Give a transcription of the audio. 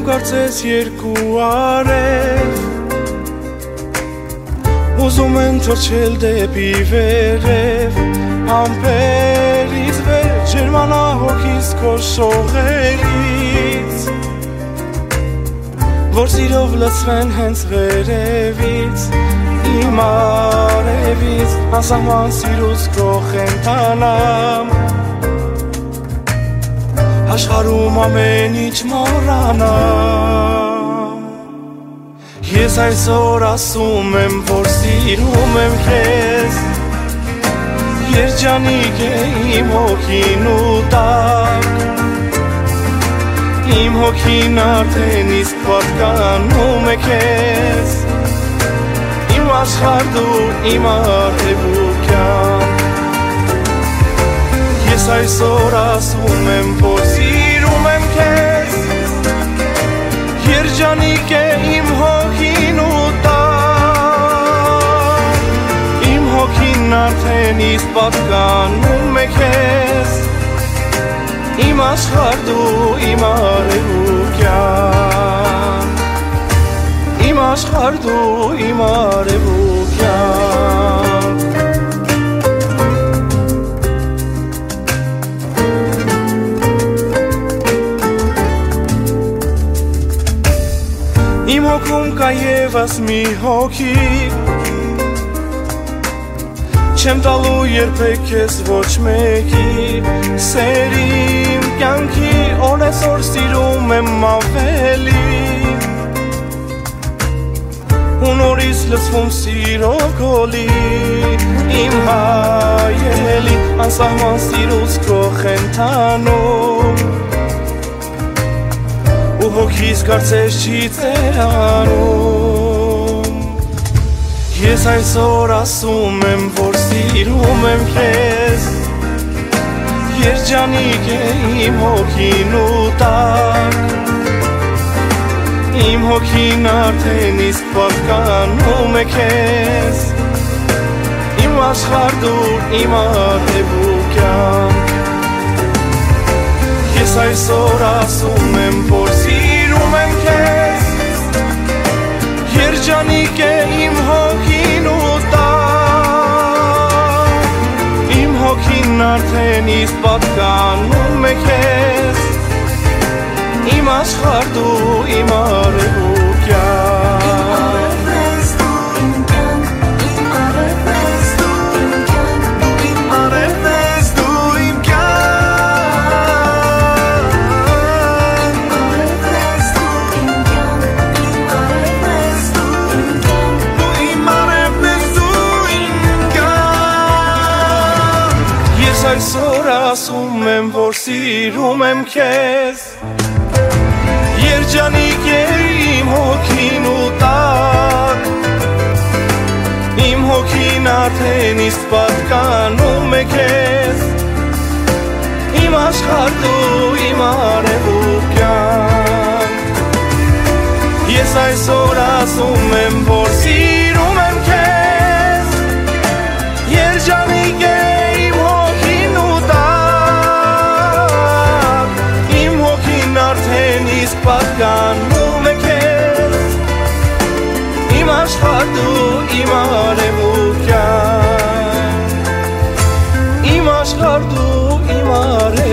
կարծես երկու արև Ուզում են թռչել դեպի վերև Ամպերից վեր ջերմանահոգիս քո շողերից Որ սիրով լցվեն հենց վերևից Իմ արևից Անսահման սիրուց քո խենթանամ Աշխարհում ամեն ինչ մոռանամ Ես այսօր ասում եմ, որ սիրում եմ քեզ Երջանիկ է իմ հոգին ու տակ Իմ հոգին արդեն իսկ պատկանում է քեզ Իմ աշխարհ դու իմ արևուկյան Ես այսօր ասում եմ, որ սիրում եմ քեզ Երջանիկ է իմ հոգին ու տակ Իմ հոգին արդեն իսկ պատկանում է քեզ Իմ աշխարհ դու իմ արևուկյան Իմ աշխարհ դու իմ արևուկյան Իմ հոգում կա ևս մի հոգի Չեմ տալու երբեք քեզ ոչ մեկի Սերիմ կյանքի օրեսօր սիրում եմ ավելի Ու նորից լցվում սիրո գոլի Իմ հայելի անսահման սիրուց քո խենթանում Ու հոգիս կարծես չի ծերանում Ես այսօր ասում եմ, որ սիրում եմ քեզ Երջանիկ է իմ հոգին ու տակ Իմ հոգին արդեն իսկ պատկանում է քեզ Իմ աշխարհ դու իմ արևուկյան Ես այսօր ասում եմ, որ սիրում եմ քեզ Երջանիկ է իմ հոգին ու տակ Իմ հոգին արդեն իսկ պատկանում է քեզ Իմ աշխարհ դու իմ արևուկյան Այսօր ասում եմ, որ սիրում եմ քեզ Երջանիկ է իմ հոգին ու տակ Իմ հոգին արդեն իսկ պատկանում է քեզ Իմ աշխարհ դու իմ արևուկյան Ես այսօր ասում եմ, որ սիրում եմ քեզ Երջանիկ է պատկանում է քեզ Իմ աշխարհ դու իմ արևուկյան Իմ աշխարհ դու իմ արևուկյան